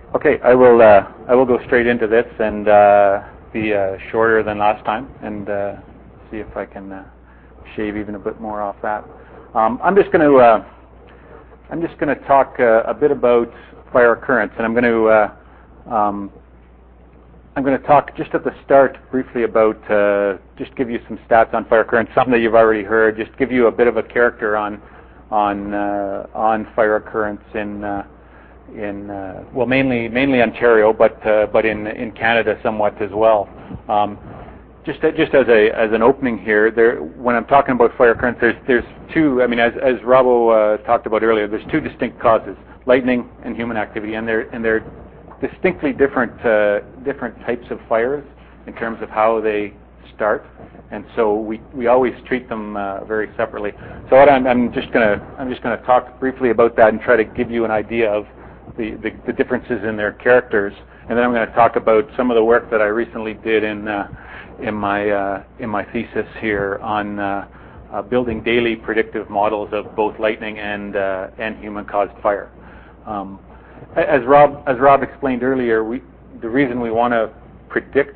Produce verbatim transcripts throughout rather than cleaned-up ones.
Okay, I will uh, I will go straight into this and uh, be uh, shorter than last time, and uh, see if I can uh, shave even a bit more off that. Um, I'm just going to uh, I'm just going to talk uh, a bit about fire occurrence, and I'm going to uh, um, I'm going to talk just at the start briefly about uh, just give you some stats on fire occurrence, something that you've already heard, just give you a bit of a character on on uh, on fire occurrence in. Uh, in uh, well mainly mainly Ontario, but uh, but in in Canada somewhat as well. Um, just just as a as an opening here, there when I'm talking about fire occurrence, there's there's two. I mean, as as Robbo uh, talked about earlier, there's two distinct causes: lightning and human activity, and they're and they're distinctly different uh, different types of fires in terms of how they start, and so we we always treat them uh, very separately. So what I'm I'm just gonna I'm just gonna talk briefly about that and try to give you an idea of The, the, the differences in their characters, and then I'm going to talk about some of the work that I recently did in uh, in my uh, in my thesis here on uh, uh, building daily predictive models of both lightning and uh, and human-caused fire. Um, as Rob as Rob explained earlier, we the reason we want to predict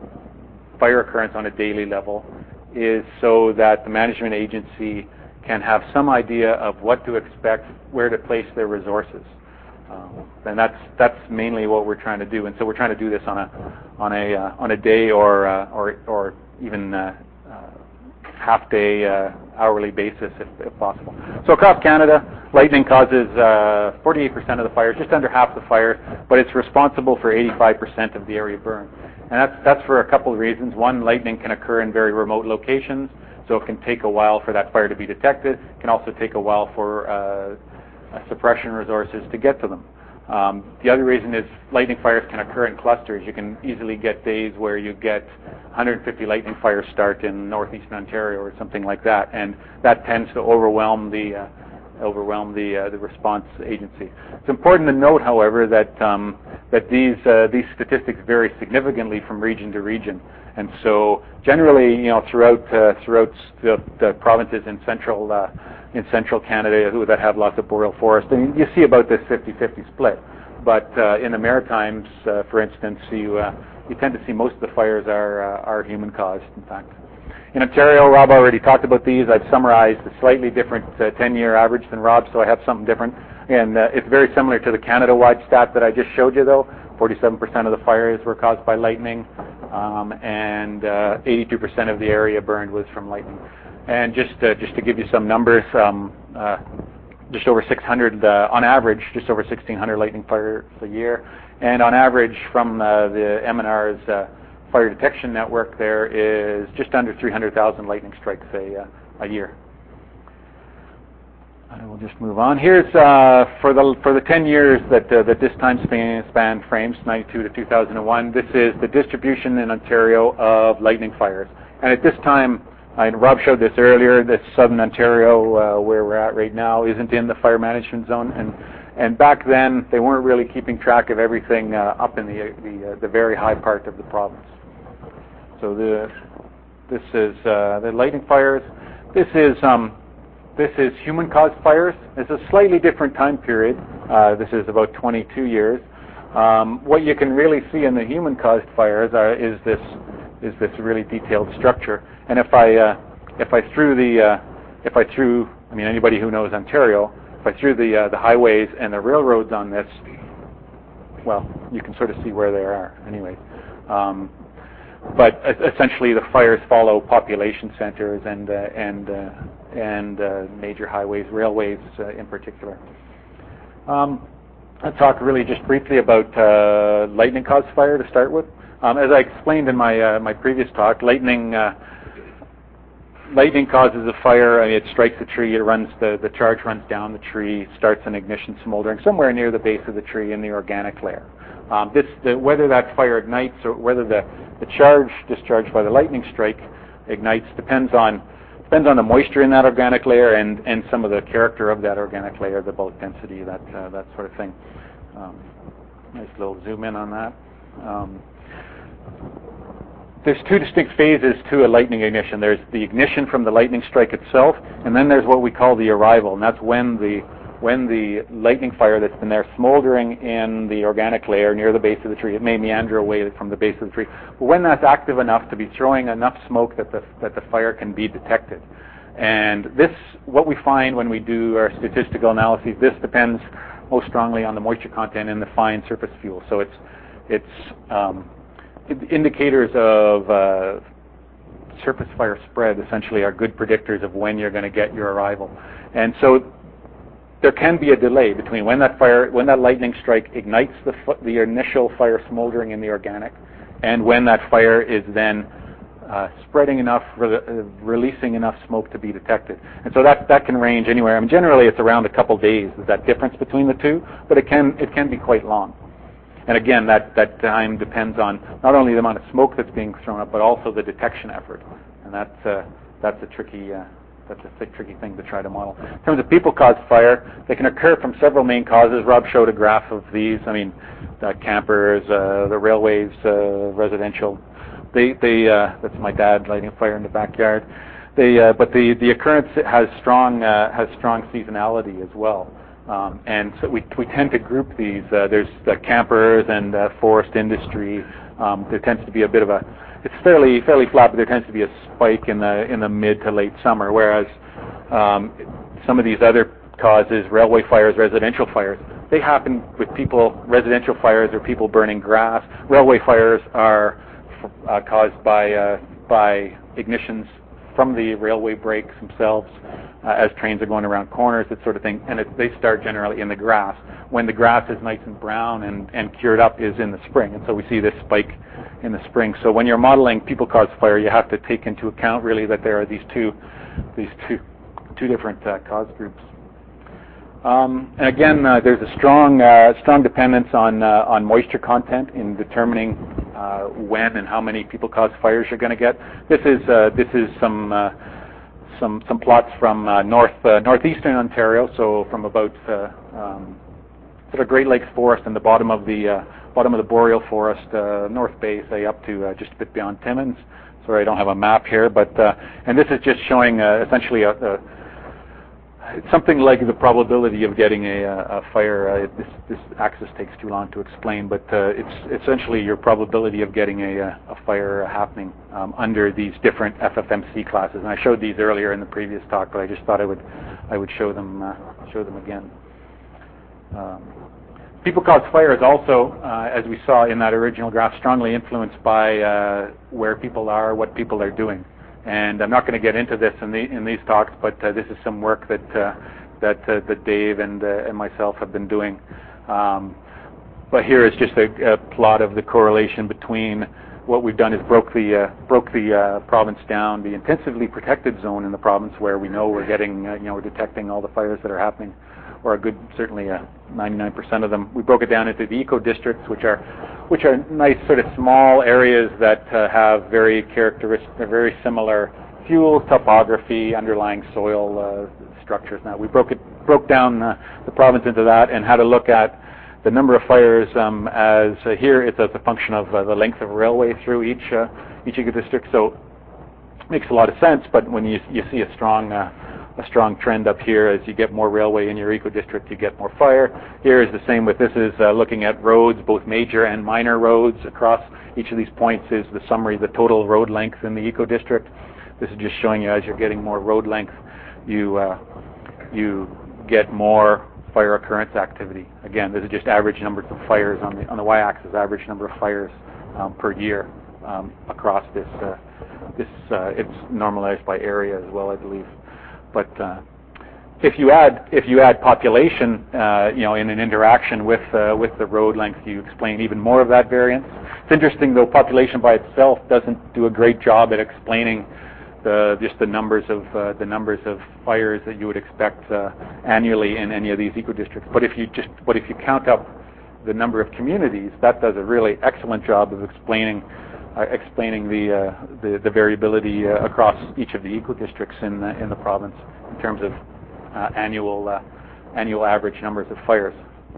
fire occurrence on a daily level is so that the management agency can have some idea of what to expect, where to place their resources. Um, and that's that's mainly what we're trying to do, and so we're trying to do this on a on a uh, on a day or uh, or or even uh, uh, half day uh, hourly basis if, if possible. So across Canada, lightning causes uh, forty-eight percent of the fires, just under half the fires, but it's responsible for eighty-five percent of the area burned. And that's that's for a couple of reasons. One, lightning can occur in very remote locations, so it can take a while for that fire to be detected. It can also take a while for uh, suppression resources to get to them. Um, the other reason is lightning fires can occur in clusters. You can easily get days where you get one hundred fifty lightning fires start in northeastern Ontario or something like that, and that tends to overwhelm the uh, overwhelm the uh, the response agency. It's important to note, however, that um, that these uh, these statistics vary significantly from region to region, and so generally, you know, throughout uh, throughout the, the provinces in central uh, in central Canada who that have lots of boreal forest, and you see about this fifty-fifty split. But uh, in the Maritimes, uh, for instance, you uh, you tend to see most of the fires are uh, are human caused. In fact, in Ontario, Rob already talked about these. I've summarized a slightly different uh, ten-year average than Rob, so I have something different, and uh, it's very similar to the Canada-wide stat that I just showed you. Though forty-seven percent of the fires were caused by lightning, um, and uh, eighty-two percent of the area burned was from lightning. And just uh, just to give you some numbers, um, uh, just over six hundred uh, on average, just over sixteen hundred lightning fires a year, and on average from uh, the M N R's uh, fire detection network, there is just under three hundred thousand lightning strikes a uh, a year. I will just move on. Here's uh, for the for the ten years that uh, that this time span, span frames, ninety-two to two thousand one. This is the distribution in Ontario of lightning fires, and at this time. I, Rob showed this earlier, that southern Ontario, uh, where we're at right now, isn't in the fire management zone. And, and back then, they weren't really keeping track of everything uh, up in the, the, uh, the very high part of the province. So the, this is uh, the lightning fires. This is, um, this is human-caused fires. It's a slightly different time period. Uh, this is about twenty-two years. Um, what you can really see in the human-caused fires are, is this is this really detailed structure. And if I uh, if I threw the uh, if I threw I mean anybody who knows Ontario, if I threw the uh, the highways and the railroads on this, well, you can sort of see where they are. Anyways, um, but essentially the fires follow population centers and uh, and uh, and uh, major highways, railways uh, in particular. Um, I'll talk really just briefly about uh, lightning-caused fire to start with. Um, as I explained in my uh, my previous talk, lightning uh, lightning causes a fire. I mean, it strikes the tree. It runs the the charge runs down the tree, starts an ignition smoldering somewhere near the base of the tree in the organic layer. Um, this the, whether that fire ignites or whether the the charge discharged by the lightning strike ignites depends on depends on the moisture in that organic layer and and some of the character of that organic layer, the bulk density, that uh, that sort of thing. Um, nice little zoom in on that. Um, There's two distinct phases to a lightning ignition. There's the ignition from the lightning strike itself, and then there's what we call the arrival, and that's when the when the lightning fire that's been there smoldering in the organic layer near the base of the tree, it may meander away from the base of the tree, but when that's active enough to be throwing enough smoke that the, that the fire can be detected. And this, what we find when we do our statistical analyses, this depends most strongly on the moisture content in the fine surface fuel. So it's, it's um, indicators of uh, surface fire spread essentially are good predictors of when you're going to get your arrival. And so there can be a delay between when that fire, when that lightning strike ignites the, the initial fire smoldering in the organic, and when that fire is then uh, spreading enough, re- uh, releasing enough smoke to be detected. And so that that can range anywhere. I mean, generally it's around a couple days. Is that difference between the two? But it can it can be quite long. And again, that, that time depends on not only the amount of smoke that's being thrown up, but also the detection effort. And that's uh, that's a tricky uh, that's a th- tricky thing to try to model. In terms of people-caused fire, they can occur from several main causes. Rob showed a graph of these. I mean, uh, campers, uh, the railways, uh, residential. They they uh, that's my dad lighting a fire in the backyard. They uh, but the the occurrence has strong uh, has strong seasonality as well. Um, and so we we tend to group these. Uh, there's uh, campers and uh, forest industry. Um, there tends to be a bit of a, it's fairly fairly flat, but there tends to be a spike in the in the mid to late summer. Whereas um, some of these other causes, railway fires, residential fires, they happen with people. Residential fires are people burning grass. Railway fires are uh, caused by uh, by ignitions from the railway brakes themselves uh, as trains are going around corners, that sort of thing. And it, they start generally in the grass. When the grass is nice and brown and, and cured up is in the spring. And so we see this spike in the spring. So when you're modeling people-caused fire, you have to take into account really that there are these two, these two, two different uh, cause groups. Um, and again, uh, there's a strong, uh, strong dependence on uh, on moisture content in determining uh, when and how many people-caused fires you're going to get. This is uh, this is some uh, some some plots from uh, north uh, northeastern Ontario, so from about uh, um, sort of Great Lakes forest and the bottom of the uh, bottom of the boreal forest, uh, North Bay, say up to uh, just a bit beyond Timmins. Sorry, I don't have a map here, but uh, and this is just showing uh, essentially a, a it's something like the probability of getting a, a fire. Uh, this, this axis takes too long to explain, but uh, it's essentially your probability of getting a, a fire happening um, under these different F F M C classes. And I showed these earlier in the previous talk, but I just thought I would I would show them uh, show them again. Um, people-caused fire is also, uh, as we saw in that original graph, strongly influenced by uh, where people are, what people are doing. And I'm not going to get into this in, the, in these talks, but uh, this is some work that uh, that uh, that Dave and uh, and myself have been doing. Um, but here is just a, a plot of the correlation between what we've done is broke the uh, broke the uh, province down, the intensively protected zone in the province where we know we're getting uh, you know we're detecting all the fires that are happening, or a good certainly uh, ninety-nine percent of them. We broke it down into the eco districts, which are which are nice sort of small areas that uh, have very characteristic, very similar fuels, topography, underlying soil uh, structures. Now we broke it broke down uh, the province into that and had a look at the number of fires um, as uh, here it's as a function of uh, the length of railway through each uh, each eco district. So it makes a lot of sense. But when you you see a strong uh, a strong trend up here, as you get more railway in your eco-district, you get more fire. Here is the same with this is uh, looking at roads, both major and minor roads across each of these points is the summary, the total road length in the eco-district. This is just showing you as you're getting more road length, you uh, you get more fire occurrence activity. Again, this is just average numbers of fires on the on the y-axis, average number of fires um, per year um, across this. Uh, this uh, it's normalized by area as well, I believe. But uh, if you add if you add population, uh, you know, in an interaction with uh, with the road length, you explain even more of that variance. It's interesting though, population by itself doesn't do a great job at explaining the just the numbers of uh, the numbers of fires that you would expect uh, annually in any of these eco districts. But if you just but if you count up the number of communities, that does a really excellent job of explaining. Uh, explaining the, uh, the the variability uh, across each of the eco districts in uh, in the province in terms of uh, annual uh, annual average numbers of fires.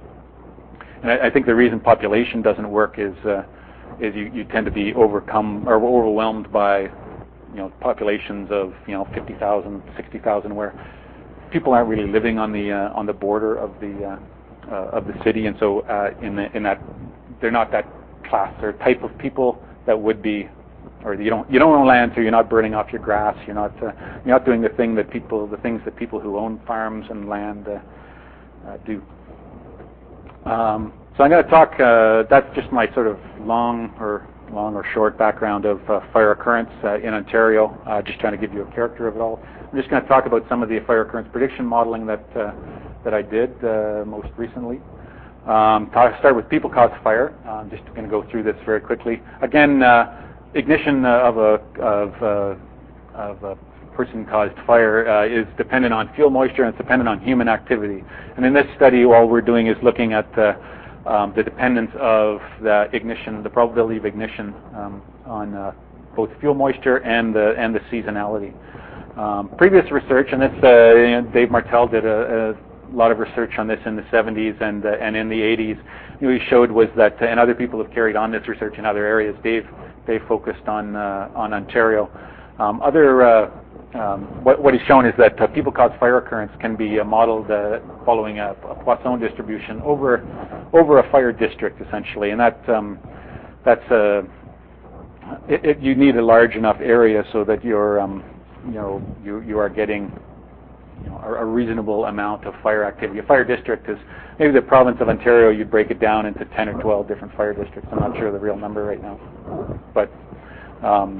And I, I think the reason population doesn't work is uh, is you, you tend to be overcome or overwhelmed by you know populations of you know fifty thousand, sixty thousand, where people aren't really living on the uh, on the border of the uh, uh, of the city, and so uh, in the, in that they're not that class or type of people that would be, or you don't you don't own land, so you're not burning off your grass. You're not uh, you're not doing the thing that people the things that people who own farms and land uh, uh, do. Um, so I'm going to talk. Uh, that's just my sort of long or long or short background of uh, fire occurrence uh, in Ontario. Uh, just trying to give you a character of it all. I'm just going to talk about some of the fire occurrence prediction modeling that uh, that I did uh, most recently. Um, talk, start with people-caused fire. I'm just going to go through this very quickly. Again, uh, ignition uh, of a of, uh, of a person-caused fire uh, is dependent on fuel moisture and it's dependent on human activity. And in this study, all we're doing is looking at uh, um, the dependence of the ignition, the probability of ignition um, on uh, both fuel moisture and the and the seasonality. Um, previous research, and this uh, you know, Dave Martell did a, a lot of research on this in the seventies and uh, and in the eighties. What he showed was that, uh, and other people have carried on this research in other areas. Dave Dave focused on uh, on Ontario. Um, other uh, um, what, what he's shown is that uh, people-caused fire occurrence can be uh, modeled uh, following a, a Poisson distribution over over a fire district, essentially, and that um, that's uh, it, it, you need a large enough area so that you're um, you know you you are getting you know, a, a reasonable amount of fire activity. A fire district is maybe the province of Ontario. You'd break it down into ten or twelve different fire districts. I'm not sure the real number right now, but. Um,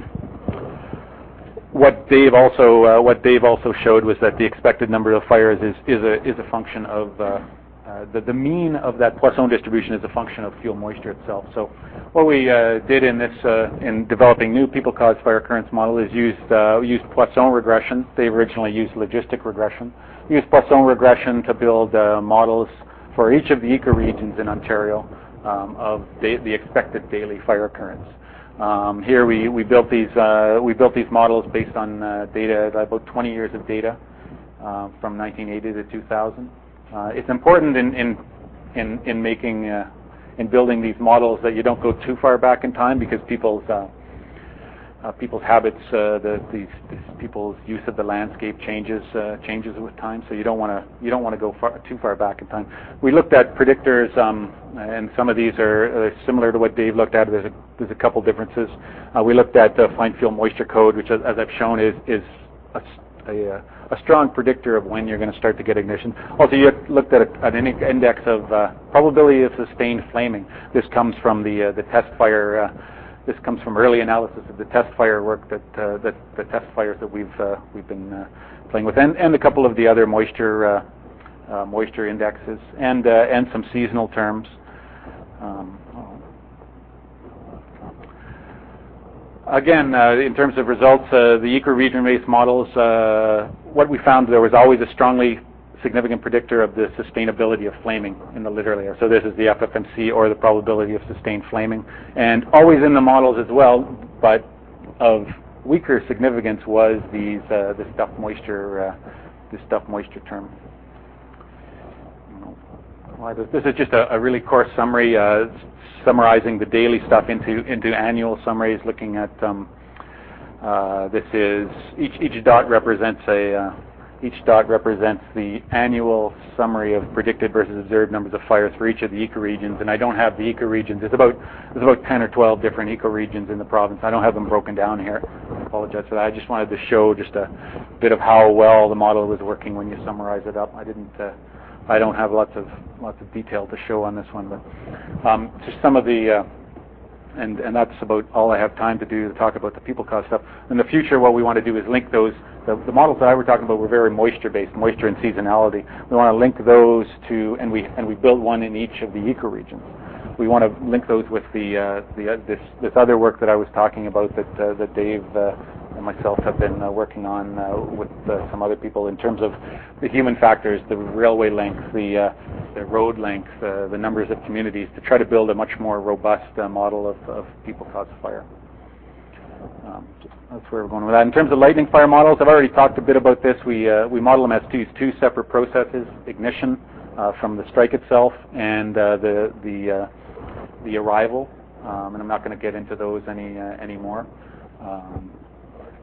What Dave also uh, what Dave also showed was that the expected number of fires is is a is a function of uh, uh, the the mean of that Poisson distribution is a function of fuel moisture itself. So what we uh, did in this uh, in developing new people-caused fire occurrence model is used uh, used Poisson regression. They originally used logistic regression. We used Poisson regression to build uh, models for each of the ecoregions in Ontario um, of da- the expected daily fire occurrence. Um, here we, we built these uh, we built these models based on uh, data, about twenty years of data uh, from nineteen eighty to two thousand. Uh, it's important in in in, in making uh, in building these models that you don't go too far back in time because people's uh, uh, people's habits, uh, the these, these people's use of the landscape changes uh, changes with time. So you don't want to you don't want to go far, too far back in time. We looked at predictors, um, and some of these are uh, similar to what Dave looked at. There's a there's a couple differences. Uh, we looked at the fine fuel moisture code, which, as, as I've shown, is is a, a, a strong predictor of when you're going to start to get ignition. Also, you looked at, a, at an index of uh, probability of sustained flaming. This comes from the uh, the test fire. Uh, This comes from early analysis of the test fire work that uh, that the test fires that we've uh, we've been uh, playing with, and, and a couple of the other moisture uh, uh, moisture indexes, and uh, and some seasonal terms. Um, again, uh, in terms of results, uh, the ecoregion-based models, uh, what we found there was always a strongly significant predictor of the sustainability of flaming in the litter layer. So this is the F F M C, or the probability of sustained flaming. And always in the models as well, but of weaker significance was these uh, the stuff moisture uh, the stuff moisture term. This is just a, a really coarse summary uh, summarizing the daily stuff into into annual summaries. Looking at um, uh, this is each each dot represents a uh, Each dot represents the annual summary of predicted versus observed numbers of fires for each of the ecoregions, and I don't have the ecoregions. It's about there's about ten or twelve different ecoregions in the province. I don't have them broken down here. I apologize for that. I just wanted to show just a bit of how well the model was working when you summarize it up. I didn't. Uh, I don't have lots of lots of detail to show on this one, but um, just some of the. Uh, And, and that's about all I have time to do to talk about the people-caused stuff. In the future, what we want to do is link those. The, the models that I were talking about were very moisture-based, moisture and seasonality. We want to link those to, and we and we built one in each of the ecoregions. We want to link those with the uh, the uh, this this other work that I was talking about that uh, that Dave uh, and myself have been uh, working on uh, with uh, some other people in terms of the human factors, the railway length, the uh, the road length, uh, the numbers of communities, to try to build a much more robust uh, model of, of people-caused fire. Um, that's where we're going with that. In terms of lightning fire models, I've already talked a bit about this. We uh, we model them as two two separate processes: ignition uh, from the strike itself, and uh, the the uh, the arrival. Um, and I'm not going to get into those any uh, anymore. Um,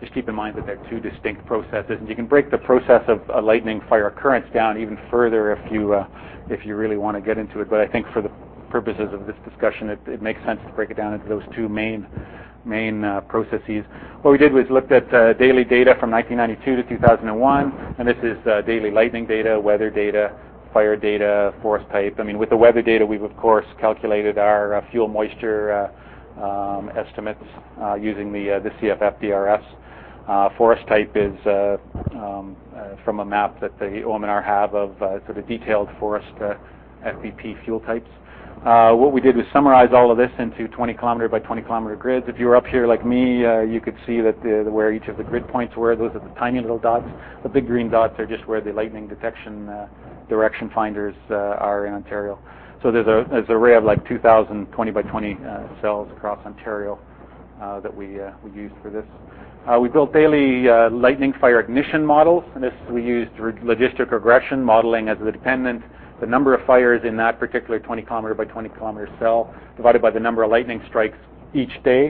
just keep in mind that they're two distinct processes, and you can break the process of a lightning fire occurrence down even further if you uh, if you really want to get into it. But I think for the purposes of this discussion, it, it makes sense to break it down into those two main main uh, processes. What we did was looked at uh, daily data from nineteen ninety-two to two thousand one, and this is uh, daily lightning data, weather data, fire data, forest type. I mean, with the weather data, we've of course calculated our uh, fuel moisture uh, um, estimates uh, using the uh, the C F F D R S. Uh, forest type is uh, um, uh, from a map that the O M N R have of uh, sort of detailed forest uh, F B P fuel types. Uh, what we did was summarize all of this into twenty kilometer by twenty kilometer grids. If you were up here like me, uh, you could see that the, where each of the grid points were. Those are the tiny little dots. The big green dots are just where the lightning detection uh, direction finders uh, are in Ontario. So there's a there's an array of like two thousand twenty by twenty uh, cells across Ontario uh, that we uh, we used for this. Uh, we built daily uh, lightning fire ignition models, and this we used re- logistic regression modeling as the dependent, the number of fires in that particular twenty kilometer by twenty kilometer cell divided by the number of lightning strikes each day,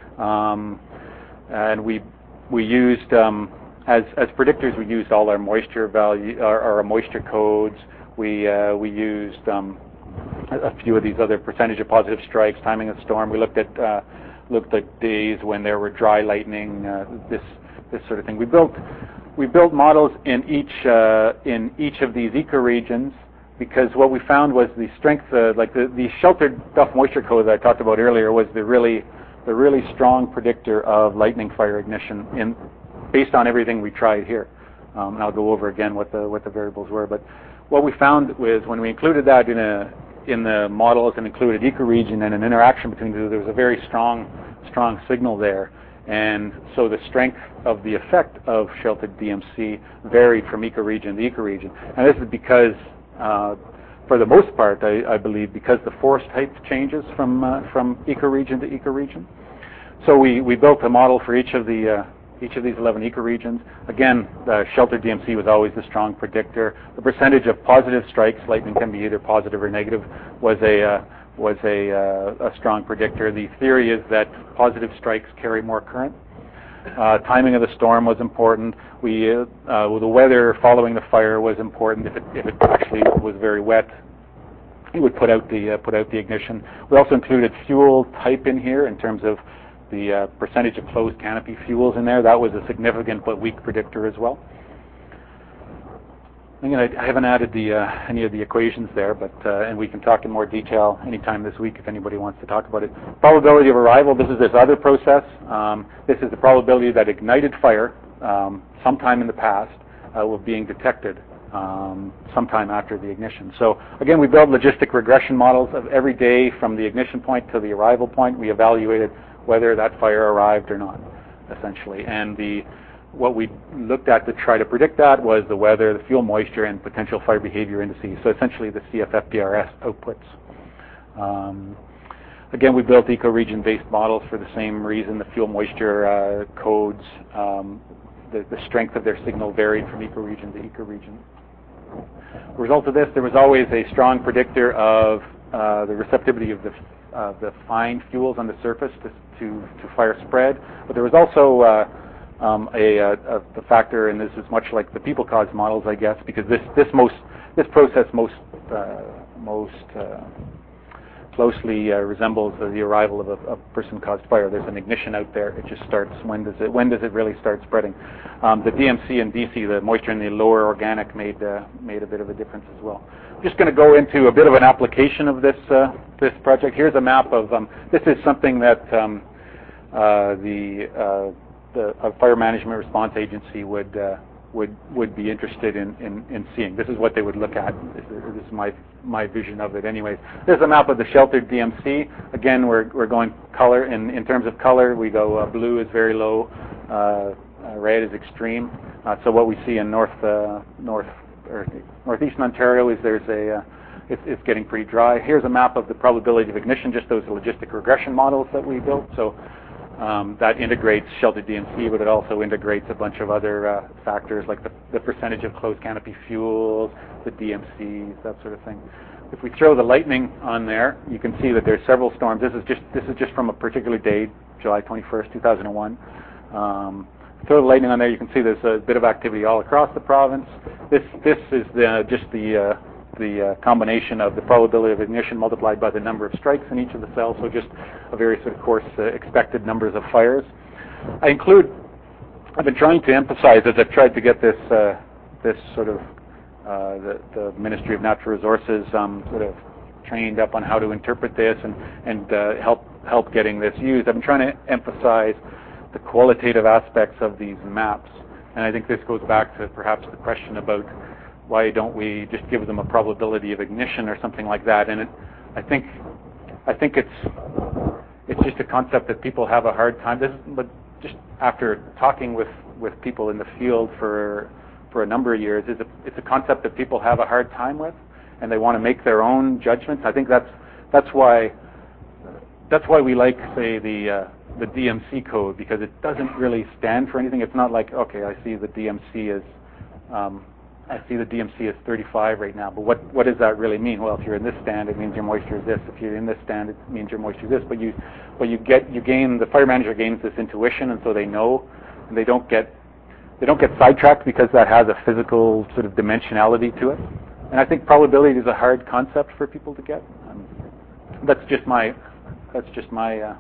um, and we we used um, as as predictors we used all our moisture value, our, our moisture codes. We uh, we used um, a few of these other percentage of positive strikes, timing of storm. We looked at uh, looked at days when there were dry lightning, uh, this this sort of thing. We built we built models in each uh, in each of these ecoregions, because what we found was the strength, uh, like the, the sheltered Duff moisture code that I talked about earlier, was the really the really strong predictor of lightning fire ignition in based on everything we tried here. Um, and I'll go over again what the what the variables were. But what we found was when we included that in a in the models and included ecoregion and an interaction between the two, there was a very strong strong signal there. And so the strength of the effect of sheltered D M C varied from ecoregion to ecoregion. And this is because, uh, for the most part, I, I believe, because the forest type changes from uh, from ecoregion to ecoregion. So we, we built a model for each of the uh, each of these eleven ecoregions. Again, the sheltered D M C was always the strong predictor. The percentage of positive strikes, lightning can be either positive or negative, was a uh, was a, uh, a strong predictor. The theory is that positive strikes carry more current. Uh, timing of the storm was important. We uh, uh, the weather following the fire was important. If it if it actually was very wet, it would put out the uh, put out the ignition. We also included fuel type in here in terms of the uh, percentage of closed canopy fuels in there. That was a significant but weak predictor as well. Again, I, I haven't added the uh, any of the equations there, but uh, and we can talk in more detail anytime this week if anybody wants to talk about it. Probability of arrival. This is this other process. Um, this is the probability that ignited fire um, sometime in the past uh, was being detected um, sometime after the ignition. So again, we build logistic regression models of every day from the ignition point to the arrival point. We evaluated whether that fire arrived or not, essentially. And the what we looked at to try to predict that was the weather, the fuel moisture, and potential fire behavior indices. So essentially the C F F D R S outputs. Um, again, we built ecoregion-based models for the same reason. The fuel moisture uh, codes, um, the, the strength of their signal varied from ecoregion to ecoregion. As a result of this, there was always a strong predictor of uh, the receptivity of the Uh, the fine fuels on the surface to, to, to fire spread, but there was also uh, um, a, a, a factor, and this is much like the people cause models, I guess, because this this most this process most uh, most uh, closely uh, resembles uh, the arrival of a, a person-caused fire. There's an ignition out there. It just starts. When does it when does it really start spreading? Um, the D M C and D C, the moisture in the lower organic, made uh, made a bit of a difference as well. Just going to go into a bit of an application of this uh, this project. Here's a map of um, this is something that um, uh, the uh, the uh, Fire Management Response Agency would uh, would would be interested in, in, in seeing. This is what they would look at. This is, this is my my vision of it. Anyways, there's a map of the sheltered D M C. Again, we're we're going color. In in terms of color, we go uh, blue is very low, uh, uh, red is extreme. Uh, so what we see in north uh, north. or northeastern Ontario is there's a uh, it's, it's getting pretty dry. Here's a map of the probability of ignition, just those logistic regression models that we built. So um, that integrates sheltered D M C, but it also integrates a bunch of other uh, factors like the, the percentage of closed canopy fuels, the D M Cs, that sort of thing. If we throw the lightning on there, you can see that there's several storms. This is just this is just from a particular day, July twenty-first, two thousand one. Um, throw the lightning on there, you can see there's a bit of activity all across the province. This this is the, just the uh, the uh, combination of the probability of ignition multiplied by the number of strikes in each of the cells, so just a very sort of coarse uh, expected numbers of fires. I include, I've been trying to emphasize as I've tried to get this uh, this sort of uh, the, the Ministry of Natural Resources um, sort of trained up on how to interpret this and, and uh, help help getting this used. I've been trying to emphasize the qualitative aspects of these maps, and I think this goes back to perhaps the question about why don't we just give them a probability of ignition or something like that. And it, I think I think it's it's just a concept that people have a hard time. This, but just after talking with, with people in the field for for a number of years, is a, it's a concept that people have a hard time with, and they want to make their own judgments. I think that's that's why that's why we like, say, the uh, the D M C code, because it doesn't really stand for anything. It's not like, okay, I see the D M C as um, I see the D M C as thirty-five right now, but what what does that really mean? Well, if you're in this stand, it means your moisture is this. If you're in this stand, it means your moisture is this. But you but you get you gain the fire manager gains this intuition, and so they know, and they don't get they don't get sidetracked because that has a physical sort of dimensionality to it. And I think probability is a hard concept for people to get. Um, that's just my that's just my uh,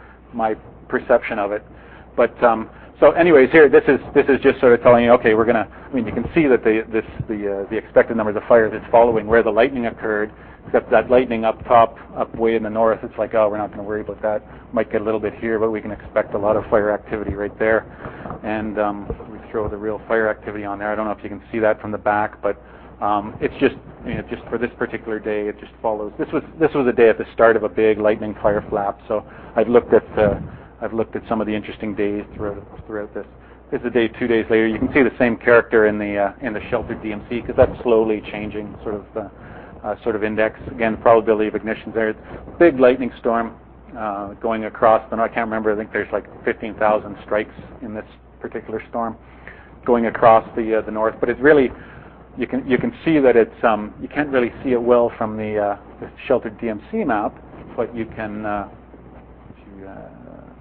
my perception of it. But um, so, anyways, here this is this is just sort of telling you, okay, we're gonna. I mean, you can see that the this the uh, the expected numbers of fires is following where the lightning occurred. Except that lightning up top, up way in the north, it's like, oh, we're not going to worry about that. Might get a little bit here, but we can expect a lot of fire activity right there. And um, we throw the real fire activity on there. I don't know if you can see that from the back, but um, it's just, you know, just for this particular day, it just follows. This was this was a day at the start of a big lightning fire flap. So I've looked at uh, I've looked at some of the interesting days throughout throughout this. This is a day two days later. You can see the same character in the uh, in the sheltered D M C because that's slowly changing, sort of. Uh, Uh, sort of index. Again, the probability of ignition there. Big lightning storm uh, going across. The, I can't remember. I think there's like fifteen thousand strikes in this particular storm going across the uh, the north. But it's really, you can you can see that it's um, you can't really see it well from the, uh, the sheltered D M C map, but you can. Uh, if you, uh,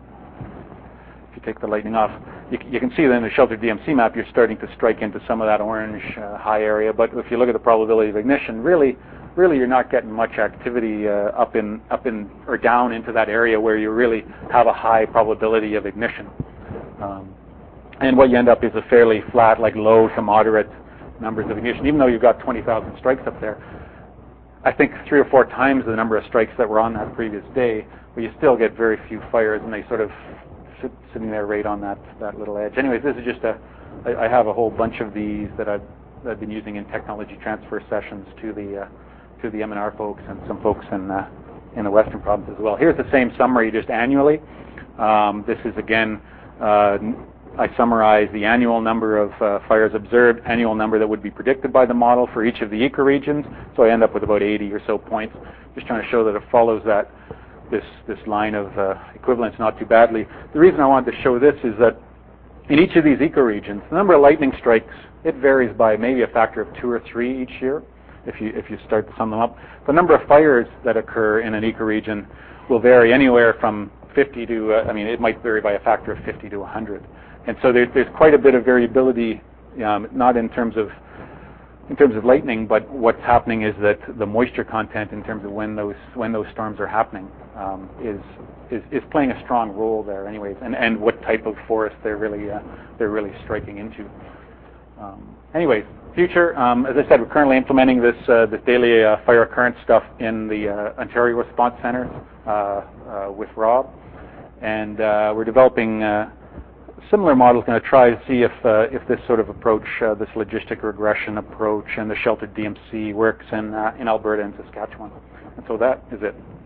if you take the lightning off, you, you can see that in the sheltered D M C map, you're starting to strike into some of that orange uh, high area. But if you look at the probability of ignition, really, really you're not getting much activity uh, up in up in or down into that area where you really have a high probability of ignition. Um, and what you end up is a fairly flat, like low to moderate numbers of ignition. Even though you've got twenty thousand strikes up there, I think three or four times the number of strikes that were on that previous day, but you still get very few fires, and they sort of sit, sitting there right on that, that little edge. Anyways, this is just a, I, I have a whole bunch of these that I've, that I've been using in technology transfer sessions to the uh, to the M N R folks and some folks in uh, in the Western Province as well. Here's the same summary just annually. Um, this is again, uh, I summarize the annual number of uh, fires observed, annual number that would be predicted by the model for each of the ecoregions. So I end up with about eighty or so points. Just trying to show that it follows that this this line of uh, equivalence not too badly. The reason I wanted to show this is that in each of these ecoregions, the number of lightning strikes, it varies by maybe a factor of two or three each year. If you if you start to sum them up, the number of fires that occur in an ecoregion will vary anywhere from fifty to uh, I mean it might vary by a factor of fifty to one hundred, and so there's there's quite a bit of variability, um, not in terms of in terms of lightning, but what's happening is that the moisture content in terms of when those when those storms are happening um, is, is is playing a strong role there, anyways, and and what type of forest they're really uh, they're really striking into. Um, anyways. Future, um, as I said, we're currently implementing this uh, this daily uh, fire occurrence stuff in the uh, Ontario Response Centre uh, uh, with Rob, and uh, we're developing uh, similar models. Going to try to see if uh, if this sort of approach, uh, this logistic regression approach, and the sheltered D M C works in uh, in Alberta and Saskatchewan. And so that is it.